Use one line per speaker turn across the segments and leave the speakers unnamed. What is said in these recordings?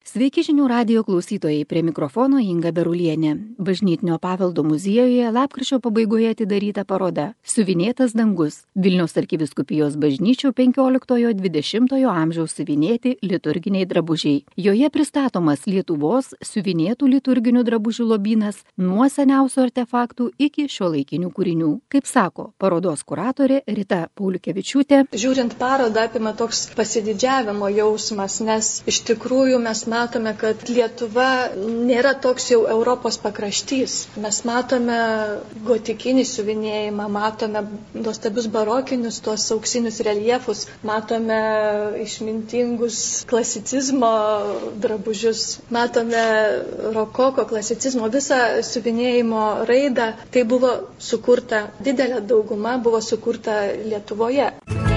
Sveiki žinių radijo klausytojai, prie mikrofono Inga Berulienė. Bažnytinio paveldo muziejuje lapkričio pabaigoje atidaryta paroda Siuvinėtas dangus. Vilniaus arkivyskupijos bažnyčių 15–20 amžiaus siuvinėti liturginiai drabužiai. Joje pristatomas Lietuvos siuvinėtų liturginių drabužių lobynas nuo seniausių artefaktų iki šiuolaikinių kūrinių. Kaip sako parodos kuratorė Rita Pauliukevičiūtė.
Žiūrint parodą apima toks pasididžiavimo jausmas, nes iš tikrųjų mes matome, kad Lietuva nėra toks jau Europos pakraštys. Mes matome gotikinį siuvinėjimą, matome nuostabius barokinius tuos auksinius reljefus, matome išmintingus klasicizmo drabužius, matome rokoko klasicizmo visą siuvinėjimo raidą. Tai buvo sukurta, didelė dauguma buvo sukurta Lietuvoje.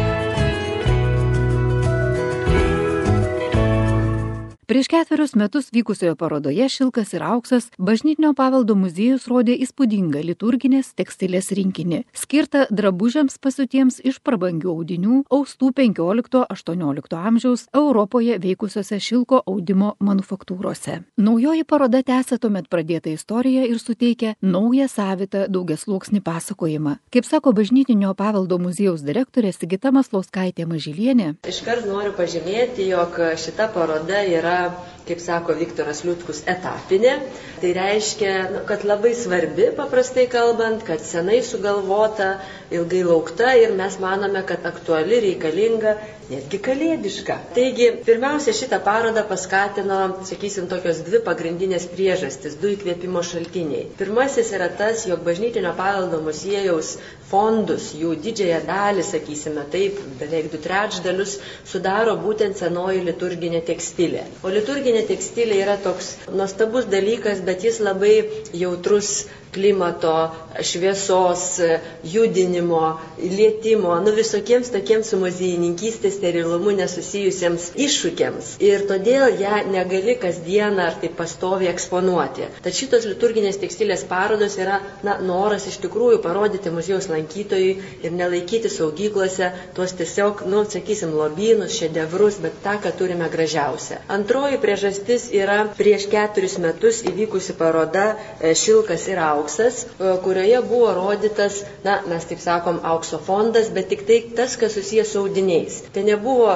Prieš 4 metus vykusioje parodoje Šilkas ir auksas Bažnytinio paveldo muziejus rodė įspūdingą liturginės tekstilės rinkinį, skirtą drabužiams pasiūtiems iš prabangių audinių, austų 15–18 amžiaus Europoje veikusiose šilko audimo manufaktūrose. Naujoji paroda tęsia tuomet pradėtą istoriją ir suteikia naują savitą daugiasluoksnį pasakojimą. Kaip sako Bažnytinio paveldo muziejaus direktorė Sigita Maslauskaitė Mažylienė.
Iškart noriu pažymėti, jog šita paroda yra, kaip sako Viktoras Liutkus, etapinė. Tai reiškia, kad labai svarbi, paprastai kalbant, kad senai sugalvota, ilgai laukta ir mes manome, kad aktuali, reikalinga, netgi kalėdiška. Taigi, pirmiausia, šitą parodą paskatino, sakysim, tokios 2 pagrindinės priežastys, 2 įkvėpimo šaltiniai. Pirmasis yra tas, jog Bažnytinio paveldo muziejaus fondus, jų didžiąją dalį, sakysime taip, beveik 2/3 sudaro būtent senoji liturginė tekstilė. O liturginė tekstilė yra toks nuostabus dalykas, bet jis labai jautrus klimato, šviesos, judinimo, lietimo, visokiems tokiems su muziejininkystės sterilumu nesusijusiems iššūkiams. Ir todėl ją negali kasdieną ar taip pastoviai eksponuoti. Tad šitos liturginės tekstilės parodos yra noras iš tikrųjų parodyti muziejaus lankytojui ir nelaikyti saugyklose tuos tiesiog, sakysim, lobynus, šedevrus, bet tą, ką turime gražiausia. Antroji priežastis yra prieš 4 metus įvykusi paroda Šilkas ir auksas, kurioje buvo rodytas, mes taip sakom, aukso fondas, bet tik tai tas, kas susijęs su audiniais. Tai nebuvo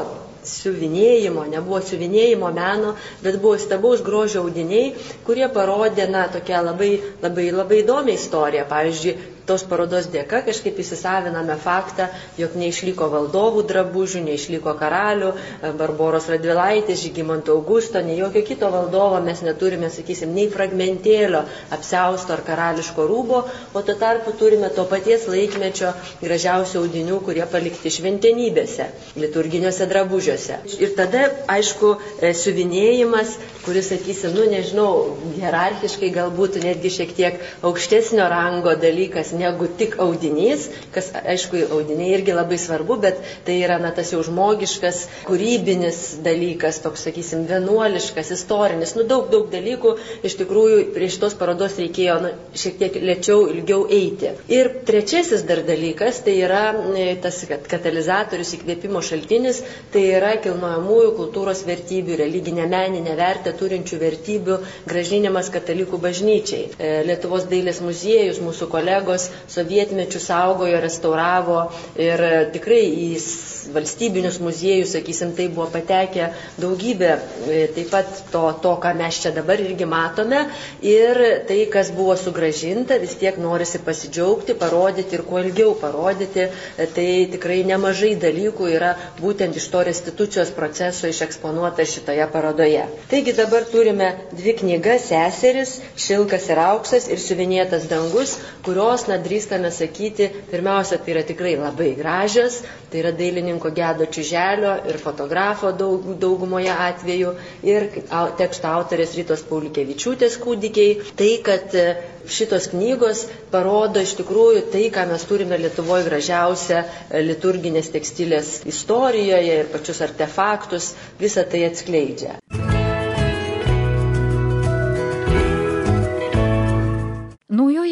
siuvinėjimo meno, bet buvo stabaus grožio audiniai, kurie parodė, tokią labai įdomią istoriją. Pavyzdžiui, tos parodos dėka kažkaip įsisaviname faktą, jog neišliko valdovų drabužių, neišliko karalių, Barboros Radvilaitės, Žygimanto Augusto, nei jokio kito valdovo mes neturime, sakysim, nei fragmentėlio apsiausto ar karališko rūbo, o tuo tarpu turime to paties laikmečio gražiausių audinių, kurie palikti šventenybėse, liturginiuose drabužiuose. Ir tada, aišku, siuvinėjimas, kuris, sakysim, hierarchiškai galbūt netgi šiek tiek aukštesnio rango dalykas negu tik audinys, kas, aišku, audiniai irgi labai svarbu, bet tai yra tas jau žmogiškas, kūrybinis dalykas, toks, sakysim, vienuoliškas, istorinis, daug dalykų, iš tikrųjų, prie šitos parodos reikėjo šiek tiek lėčiau, ilgiau eiti. Ir trečiasis dar dalykas, tai yra tas katalizatorius, įkvėpimo šaltinis, tai yra kilnojamųjų kultūros vertybių, religinę meninę vertę turinčių vertybių grąžinimas katalikų bažnyčiai. Lietuvos dailės muziejus, mūsų kolegos sovietmečių saugojo, restauravo ir tikrai į valstybinius muziejus, sakysim, tai buvo patekę daugybė taip pat to, ką mes čia dabar irgi matome, ir tai, kas buvo sugrąžinta, vis tiek norisi pasidžiaugti, parodyti ir kuo ilgiau parodyti, tai tikrai nemažai dalykų yra būtent iš to restitucijos proceso išeksponuota šitoje parodoje. Taigi dabar turime 2 knygas, Seseris, Šilkas ir auksas ir Siuvinėtas dangus, kurios, drįstame sakyti, pirmiausia, tai yra tikrai labai gražios, tai yra dailininko Gedo Čiuželio ir fotografo daugumoje atveju ir teksto autorės Ritos Pauliukevičiūtės kūdikiai. Tai, kad šitos knygos parodo iš tikrųjų tai, ką mes turime Lietuvoje gražiausia liturginės tekstilės istorijoje ir pačius artefaktus, visą tai atskleidžia.
Naujoje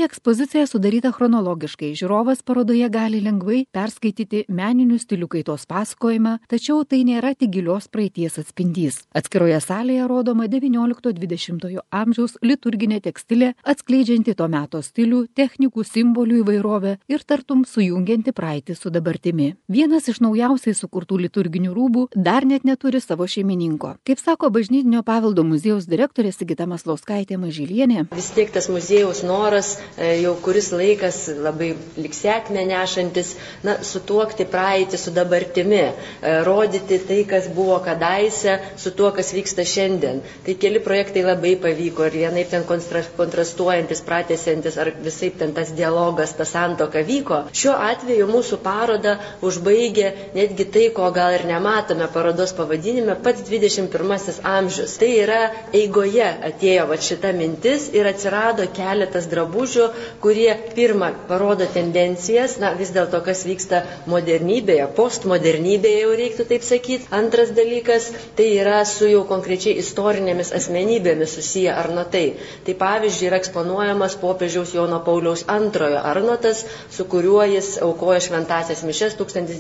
ekspozicija sudaryta chronologiškai. Žiūrovas parodoje gali lengvai perskaityti meninių stilių kaitos pasakojimą, tačiau tai nėra tik gilios praeities atspindys. Atskiroje salėje rodoma 19-20 amžiaus liturginė tekstilė, atskleidžianti to meto stilių, technikų, simbolių įvairovę ir tartum sujungianti praeitį su dabartimi. Vienas iš naujausiai sukurtų liturginių rūbų dar net neturi savo šeimininko. Kaip sako Bažnytinio paveldo muziejaus direktorė Sigita Maslauskaitė Mažylienė.
Vis tiek tas muziejaus noras jau kuris laikas labai lyg sėkmę nešantis, sutuokti praeitį su dabartimi, rodyti tai, kas buvo kadaise, su tuo, kas vyksta šiandien. Tai keli projektai labai pavyko ir vienaip ten kontrastuojantis, pratęsiantis, ar visaip ten tas dialogas, ta santuoka vyko. Šiuo atveju mūsų parodą užbaigė netgi tai, ko gal ir nematome parodos pavadinime, pats 21 amžius. Tai yra eigoje atėjo šita mintis ir atsirado keletas drabužių, kurie pirmą parodo tendencijas, vis dėlto kas vyksta modernybėje, postmodernybėje jau reiktų taip sakyti. Antras dalykas, tai yra su jau konkrečiai istorinėmis asmenybėmis susiję arnotai. Tai pavyzdžiui yra eksponuojamas popiežiaus Jono Pauliaus II arnotas, su kuriuo jis aukojo šventąsias mišias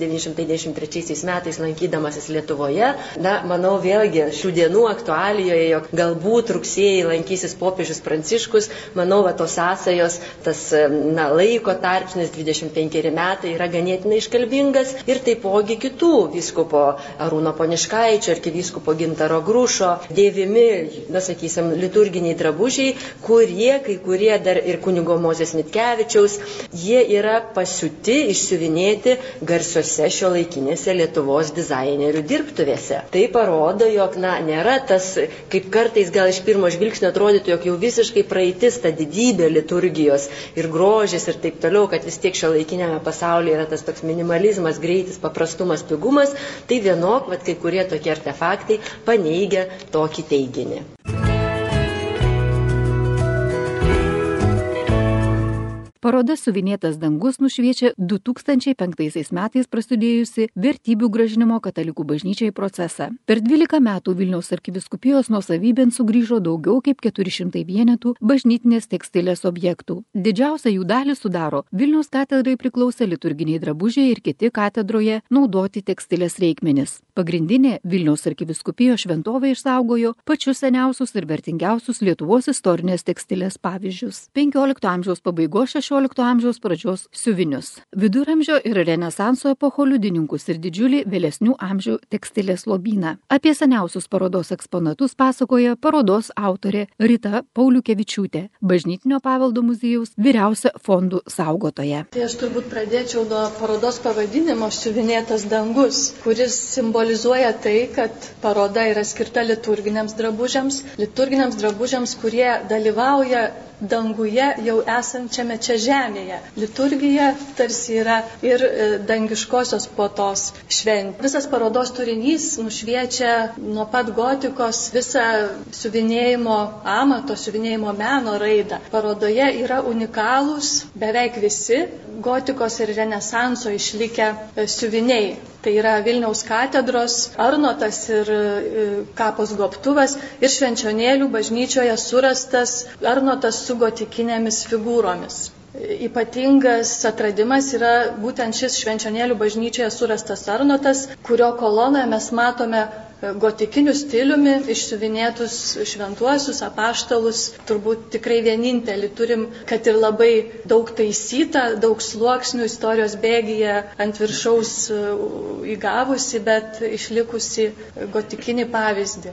1993 metais lankydamasis Lietuvoje. Manau vėlgi šių dienų aktualijoje, jog galbūt rugsėjį lankysis popiežius Pranciškus, manau, tos sąsajos, tas laiko tarpsnis 25 metai yra ganėtinai iškalbingas ir taipogi kitų vyskupo Arūno Poniškaičio, arkivyskupo Gintaro Grušo dėvimi, liturginiai drabužiai, kai kurie dar ir kunigo Mozės Mitkevičiaus, jie yra pasiūti, išsiuvinėti garsiose šiuolaikinėse Lietuvos dizainerių dirbtuvėse. Tai parodo, jog nėra tas, kaip kartais gal iš pirmo žvilgsnio atrodytų, jog jau visiškai praeitis ta didybė liturgijos ir grožis ir taip toliau, kad vis tiek šiuolaikinėme pasaulyje yra tas toks minimalizmas, greitis, paprastumas, pigumas, tai vienok, kai kurie tokie artefaktai paneigia tokį teiginį.
Paroda Suvinėtas dangus nušviečia 2005 metais prasidėjusi vertybių grąžinimo katalikų bažnyčiai procesą. Per 12 metų Vilniaus arkivyskupijos nuosavybėn sugrįžo daugiau kaip 400 vienetų bažnytinės tekstilės objektų. Didžiausią jų dalį sudaro Vilniaus katedrai priklausę liturginiai drabužiai ir kiti katedroje naudoti tekstilės reikmenis. Pagrindinė Vilniaus arkivyskupijos šventovė išsaugojo pačius seniausius ir vertingiausius Lietuvos istorinės tekstilės pavyzdžius. 15 amžiaus pabaigos 16 amžiaus pradžios siuvinius, viduramžio ir renesanso epocho liudininkus ir didžiulį vėlesnių amžių tekstilės lobyną. Apie seniausius parodos eksponatus pasakoja parodos autorė Rita Pauliukevičiūtė, Bažnytinio paveldo muziejaus vyriausia fondų saugotoja.
Tai aš turbūt pradėčiau nuo parodos pavadinimo Suvinėtas dangus, kuris simbolizuoja tai, kad paroda yra skirta liturginiams drabužiams, kurie dalyvauja danguje jau esančiame čia žemėje. Liturgija tarsi yra ir dangiškosios puotos šventė. Visas parodos turinys nušviečia nuo pat gotikos visą siuvinėjimo amato, siuvinėjimo meno raidą. Parodoje yra unikalūs beveik visi gotikos ir renesanso išlikę siuviniai. Tai yra Vilniaus katedros, arnotas ir kapos gobtuvas ir Švenčionėlių bažnyčioje surastas arnotas su gotikinėmis figūromis. Ypatingas atradimas yra būtent šis Švenčionėlių bažnyčioje surastas arnotas, kurio kolonoje mes matome gotikiniu stiliumi išsiuvinėtus šventuosius, apaštalus, turbūt tikrai vienintelį turim, kad ir labai daug taisyta, daug sluoksnių istorijos bėgyje ant viršaus įgavusi, bet išlikusi gotikinį pavyzdį.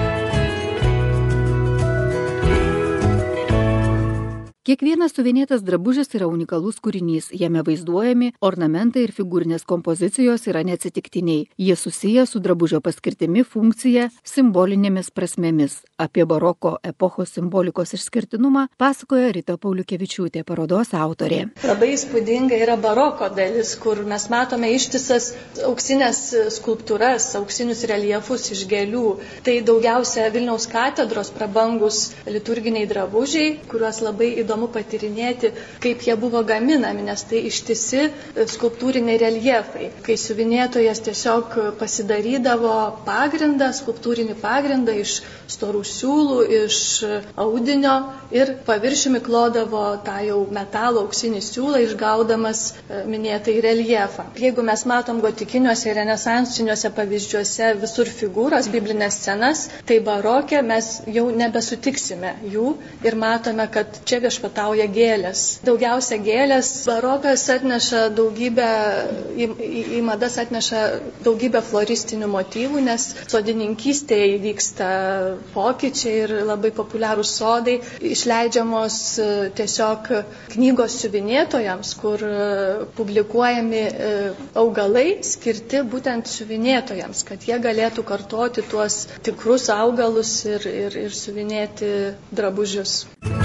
Kiekvienas suvinėtas drabužis yra unikalus kūrinys, jame vaizduojami ornamentai ir figūrinės kompozicijos yra neatsitiktiniai. Jie susiję su drabužio paskirtimi, funkcija, simbolinėmis prasmėmis. Apie baroko epochos simbolikos išskirtinumą pasakoja Rita Pauliukevičiūtė, parodos autorė.
Labai įspūdinga yra baroko dalis, kur mes matome ištisas auksinės skulptūras, auksinius reljefus iš gėlių. Tai daugiausia Vilniaus katedros prabangus liturginiai drabužiai, kuriuos labai įdomu patirinėti, kaip jie buvo gaminami, nes tai ištisi skulptūriniai reljefai. Kai siuvinėtojas tiesiog pasidarydavo pagrindą, skulptūrinį pagrindą iš storų siūlų, iš audinio ir paviršiumi klodavo tą jau metalo auksinį siūlą, išgaudamas minėtai reljefą. Jeigu mes matom gotikiniuose ir renesansiniuose pavyzdžiuose visur figūros, biblinės scenas, tai barokė mes jau nebesutiksime jų ir matome, kad čia viešpatauja gėlės. Daugiausia gėlės. Barokas atneša daugybę, į madas atneša daugybę floristinių motyvų, nes sodininkystėje vyksta pokyčiai ir labai populiarūs sodai, išleidžiamos tiesiog knygos siuvinėtojams, kur publikuojami augalai skirti būtent siuvinėtojams, kad jie galėtų kartoti tuos tikrus augalus ir siuvinėti drabužius.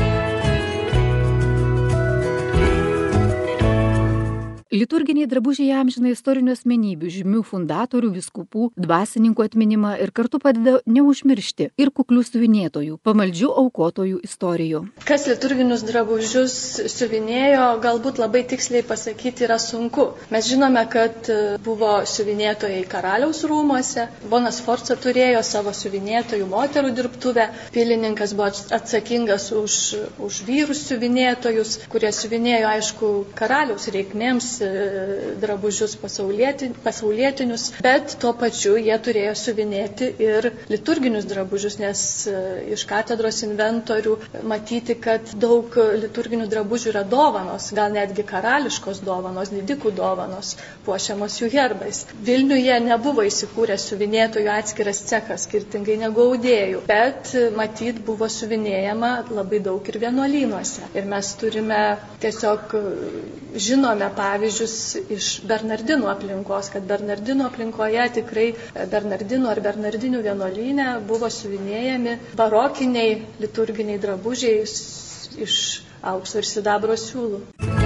Liturginiai drabužiai įamžina istorinių asmenybių, žymių fundatorių, vyskupų, dvasininkų atminimą ir kartu padeda neužmiršti ir kuklių siuvinėtojų, pamaldžių aukotojų istorijų.
Kas liturginius drabužius siuvinėjo, galbūt labai tiksliai pasakyti yra sunku. Mes žinome, kad buvo siuvinėtojai karaliaus rūmuose, Bonas Sforza turėjo savo siuvinėtojų moterų dirbtuvę, pilininkas buvo atsakingas už vyrus siuvinėtojus, kurie siuvinėjo, aišku, karaliaus reikmėms drabužius pasaulietinius, bet tuo pačiu jie turėjo siuvinėti ir liturginius drabužius, nes iš katedros inventorių matyti, kad daug liturginių drabužių yra dovanos, gal netgi karališkos dovanos, didikų dovanos, puošiamos jų herbais. Vilniuje nebuvo įsikūręs siuvinėtojų atskiras cechas, skirtingai negu audėjų, bet matyt buvo siuvinėjama labai daug ir vienuolynuose. Ir mes turime tiesiog žinome pavyzdžius iš Bernardinų aplinkos, kad Bernardinų aplinkoje tikrai Bernardinų ar Bernardinių vienuolyne buvo siuvinėjami barokiniai liturginiai drabužiai iš aukso ir sidabro siūlų.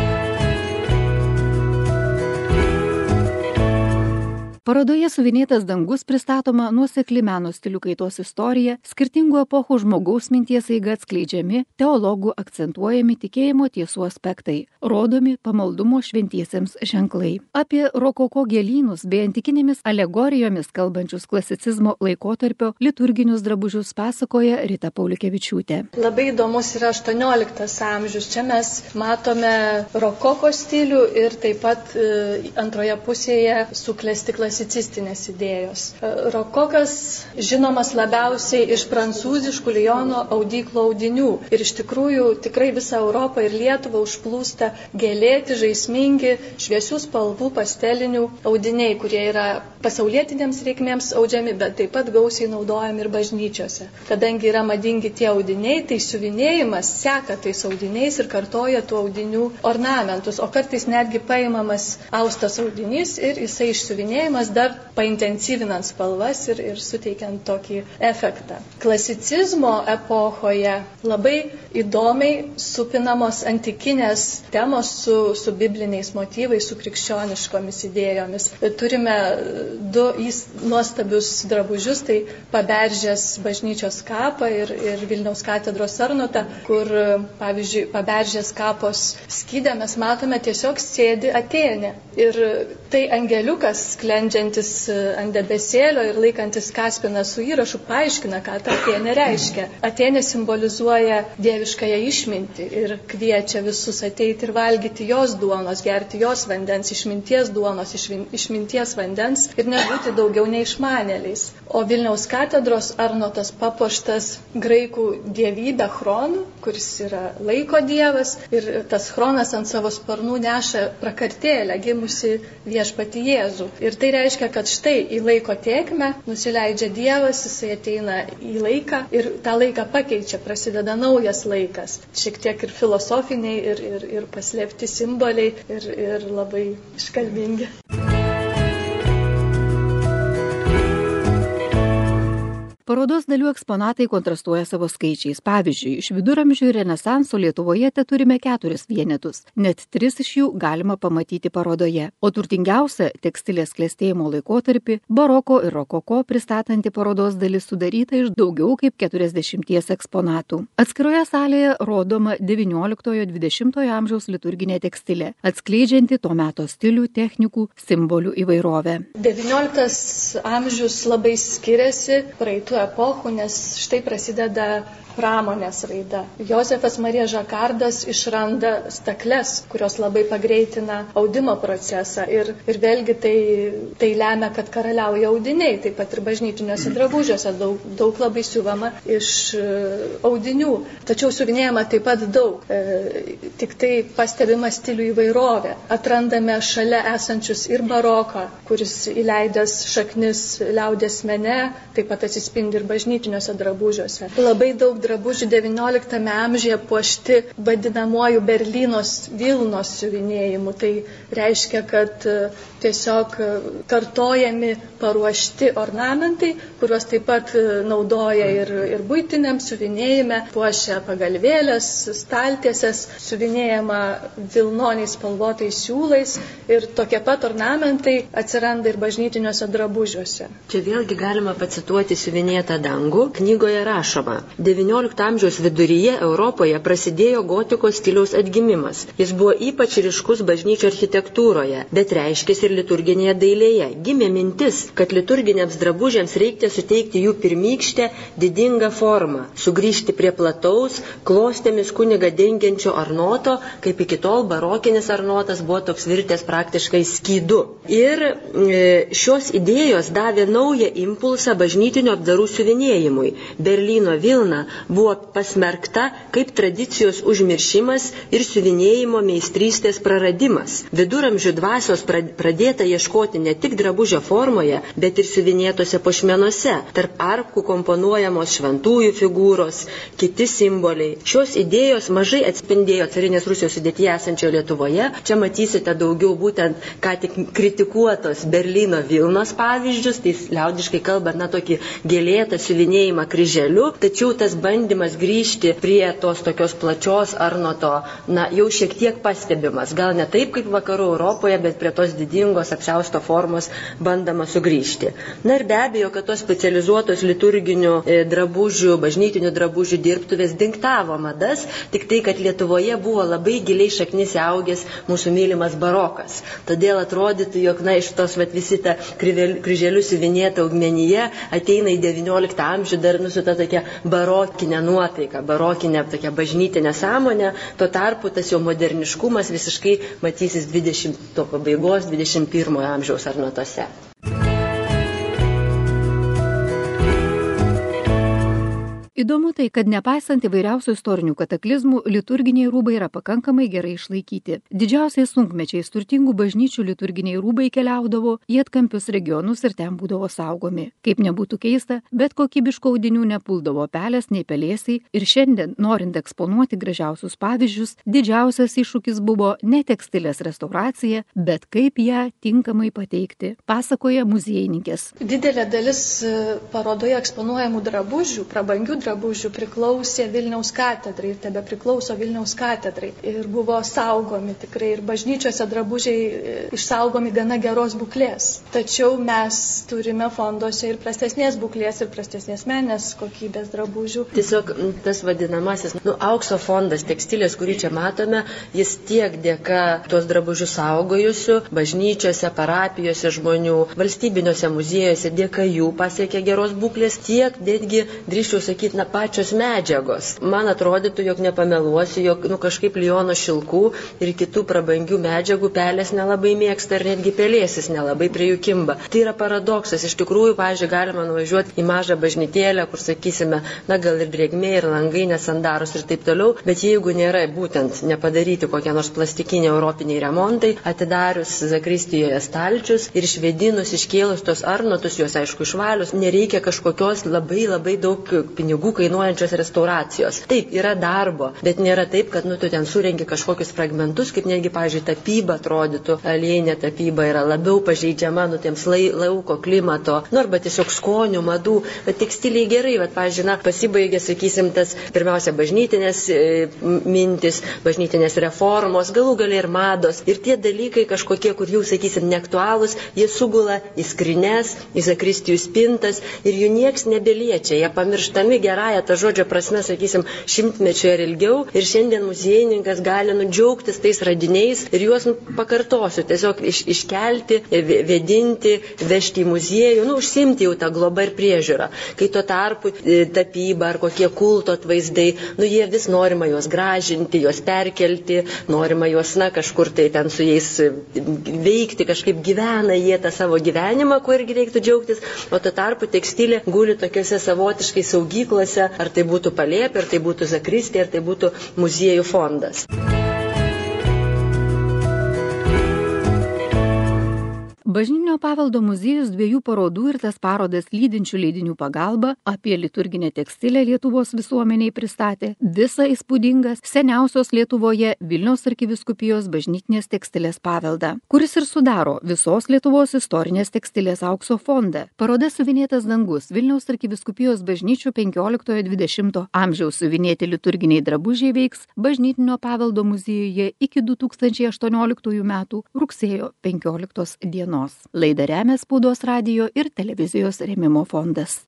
Parodoje Suvinėtas dangus pristatoma nuosekli meno stilių kaitos istorija, skirtingų epochų žmogaus minties eiga atskleidžiami, teologų akcentuojami tikėjimo tiesų aspektai, rodomi pamaldumo šventiesiems ženklai. Apie rokoko gėlynus bei antikinėmis alegorijomis kalbančius klasicizmo laikotarpio liturginius drabužius pasakoja Rita Pauliukevičiūtė.
Labai įdomus yra 18 amžius. Čia mes matome rokoko stilių ir taip pat antroje pusėje suklesti klasicistinės idėjos. Rokokas žinomas labiausiai iš prancūziškų Liono audyklų audinių. Ir iš tikrųjų tikrai visą Europą ir Lietuvą užplūsta gėlėti, žaismingi, šviesių spalvų pastelinių audiniai, kurie yra pasaulietinėms reikmėms audžiami, bet taip pat gausiai naudojami ir bažnyčiose. Kadangi yra madingi tie audiniai, tai siuvinėjimas seka tais audiniais ir kartoja tų audinių ornamentus, o kartais netgi paimamas austas audinys ir jisai išsiuvinėjimas dar paintensyvinant spalvas ir suteikiant tokį efektą. Klasicizmo epochoje labai įdomiai supinamos antikinės temos su bibliniais motyvais, su krikščioniškomis idėjomis. Turime du nuostabius drabužius, tai Paberžės bažnyčios kapą ir Vilniaus katedros arnotą, kur, pavyzdžiui, Paberžės kapos skyde mes matome tiesiog sėdi Atėnė. Ir tai angeliukas sklendžiantis ant debesėlio ir laikantis kaspiną su įrašu paaiškina, ką ta Atėnė reiškia. Atėnė simbolizuoja dieviškąją išmintį ir kviečia visus ateiti ir valgyti jos duonos, gerti jos vandens, išminties duonos, išminties vandens ir nebūti daugiau neišmanėliais. O Vilniaus katedros arnotas papuoštas graikų dievybę Chronu, kuris yra laiko dievas, ir tas Chronas ant savo sparnų neša prakartėlę, gimusi viešpatį Jėzų. Ir tai reiškia, kad štai į laiko tėkmę nusileidžia Dievas, jisai ateina į laiką ir tą laiką pakeičia, prasideda naujas laikas. Šiek tiek ir filosofiniai, ir paslėpti simboliai, ir labai iškalbingi.
Parodos dalių eksponatai kontrastuoja savo skaičiais. Pavyzdžiui, iš viduramžių ir renesanso Lietuvoje turime 4 vienetus. Net 3 iš jų galima pamatyti parodoje. O turtingiausia tekstilės klestėjimo laikotarpį baroko ir rokoko pristatanti parodos dalis sudaryta iš daugiau kaip 40 eksponatų. Atskiroje salėje rodoma 19-20 amžiaus liturginė tekstilė, atskleidžianti to meto stilių, technikų, simbolių įvairovę.
19 amžius labai skiriasi praeitų tų epochų, nes štai prasideda pramonės raida. Josefas Marija Žakardas išranda stakles, kurios labai pagreitina audimo procesą ir vėlgi tai lemia, kad karaliauja audiniai, taip pat ir bažnytiniuose drabužiuose daug labai siuvama iš audinių. Tačiau siuvinėjama taip pat daug, tik tai pastebima stilių įvairovė. Atrandame šalia esančius ir baroką, kuris įleidęs šaknis liaudies mene, taip pat atsispindi ir bažnytiniuose drabužiuose. Labai daug drabužių XIX amžiuje puošti vadinamuoju Berlynos Vilnos siuvinėjimu. Tai reiškia, kad tiesiog kartojami paruošti ornamentai, kuriuos taip pat naudoja ir buitiniam siuvinėjime, puošia pagalvėlės, staltiesės, siuvinėjama vilnoniais spalvotais siūlais ir tokie pat ornamentai atsiranda ir bažnytiniuose drabužiuose.
Čia vėlgi galima pacituoti siuvinėtą dangų. Knygoje rašoma: XIX amžiaus viduryje Europoje prasidėjo gotikos stiliaus atgimimas. Jis buvo ypač ryškus bažnyčių architektūroje, bet reiškėsi ir liturginėje dailėje. Gimė mintis, kad liturginiams drabužiams reikia suteikti jų pirmykštę, didingą formą, sugrįžti prie plataus, klostėmis kunigą dengiančio arnoto, kaip iki tol barokinis arnotas buvo toks virtęs praktiškai skydu. Ir šios idėjos davė naują impulsą bažnytinio apdarų siuvinėjimui. Berlyno Vilna buvo pasmerkta kaip tradicijos užmiršimas ir siuvinėjimo meistrystės praradimas. Viduramžių dvasios pradėta ieškoti ne tik drabužio formoje, bet ir siuvinėtose puošmenuose, tarp arkų komponuojamos šventųjų figūros, kiti simboliai. Šios idėjos mažai atspindėjo carinės Rusijos sudėtyje esančio Lietuvoje. Čia matysite daugiau būtent ką tik kritikuotos Berlyno Vilnos pavyzdžius, tai liaudiškai kalbant, tokį gėlėtą siuvinėjimą kryželiu, tačiau tas bandymas grįžti prie tos tokios plačios arnoto, jau šiek tiek pastebimas. Gal ne taip kaip vakarų Europoje, bet prie tos didingos apsiausto formos bandama sugrįžti. Ir be abejo, kad tos specializuotos liturginių drabužių, bažnytinių drabužių dirbtuvės dinktavo madas, tik tai, kad Lietuvoje buvo labai giliai šaknis augęs mūsų mylimas barokas. Todėl atrodytų, jog iš tos visi ta kryželių siuvinėta augmenyje ateina į XIX amžių dar su ta tokia barokinė nuotaika, barokinė tokia bažnytinė sąmonė. Tuo tarpu tas jo moderniškumas visiškai matysis 20 pabaigos, 21 amžiaus arnotose.
Įdomu tai, kad nepaisant įvairiausių istorinių kataklizmų, liturginiai rūbai yra pakankamai gerai išlaikyti. Didžiausiais sunkmečiais turtingų bažnyčių liturginiai rūbai keliaudavo į atkampius regionus ir ten būdavo saugomi. Kaip nebūtų keista, bet kokybiškų audinių nepuldavo pelės nei pelėsiai ir šiandien, norint eksponuoti gražiausius pavyzdžius, didžiausias iššūkis buvo ne tekstilės restauracija, bet kaip ją tinkamai pateikti, pasakoja muziejininkės.
Didelė dalis parodoje eksponuojamų drabužių, prabangių drabužių priklausė Vilniaus katedrai ir tebe priklauso Vilniaus katedrai ir buvo saugomi tikrai ir bažnyčiose drabužiai išsaugomi gana geros būklės. Tačiau mes turime fonduose ir prastesnės būklės ir prastesnės meninės kokybės drabužių.
Tiesiog tas vadinamasis aukso fondas tekstilės, kurį čia matome, jis tiek dėka tuos drabužius saugojusių bažnyčiose, parapijose žmonių, valstybiniuose muziejuose, dėka jų pasiekė geros būklės, tiek netgi drįsčiau sakyti pačios medžiagos. Man atrodytų, jog nepameluosiu, jog kažkaip Liono šilkų ir kitų prabangių medžiagų pelės nelabai mėgsta ir netgi pelėsis nelabai prie jų kimba. Tai yra paradoksas. Iš tikrųjų, pavyzdžiui, galima nuvažiuoti į mažą bažnytėlę, kur sakysime, gal ir drėgmė, ir langai nesandarus ir taip toliau, bet jeigu nėra būtent nepadaryti kokie nors plastikiniai europiniai remontai, atidarius zakristijoje stalčius ir išvedinus, iškėlus tos arnotus, juos aišku išvalius, nereikia kažkokios labai daug pinigų kainuojančios restauracijos. Taip, yra darbo, bet nėra taip, kad tu ten surengi kažkokius fragmentus, kaip netgi, pavyzdžiui, tapyba atrodytų, aliejinė tapyba yra labiau pažeidžiama tiems lauko klimato, arba tiesiog skonių, madų, bet tekstiliai gerai, pavyzdžiui, pasibaigė, sakysim, tas pirmiausia bažnytinės mintis, bažnytinės reformos, galų galiai ir mados, ir tie dalykai kažkokie, kur jau, sakysim, neaktualūs, jie sugula į skrines, į zakristijų spintas ir jų nieks nebeliečia, jie pamirštami gerąją tikrąją tą žodžio prasme, sakysim, šimtmečio ir ilgiau. Ir šiandien muziejininkas gali džiaugtis tais radiniais ir juos pakartosiu, tiesiog iškelti, vėdinti, vežti į muziejų, užsiimti jau tą globą ir priežiūrą. Kai tuo tarpu tapyba ar kokie kulto atvaizdai, jie vis norima juos gražinti, juos perkelti, norima juos, kažkur tai ten su jais veikti, kažkaip gyvena jie tą savo gyvenimą, kuo irgi reiktų džiaugtis, o tuo tarpu tekstilė guli tokiuose savotiškai saugyklose, ar tai būtų palėpė, ar tai būtų zakristė, ar tai būtų muziejų fondas.
Bažnytinio paveldo muziejus 2 parodų ir tas parodas lydinčių leidinių pagalba apie liturginę tekstilę Lietuvos visuomeniai pristatė visą įspūdingą seniausios Lietuvoje Vilniaus arkivyskupijos bažnytinės tekstilės paveldą, kuris ir sudaro visos Lietuvos istorinės tekstilės aukso fondą. Paroda Suvinėtas dangus Vilniaus arkivyskupijos bažnyčių 15–20 amžiaus suvinėti liturginiai drabužiai veiks Bažnytinio paveldo muziejuje iki 2018 metų rugsėjo 15 dienos. Laidą remia Spaudos radijo ir televizijos rėmimo fondas.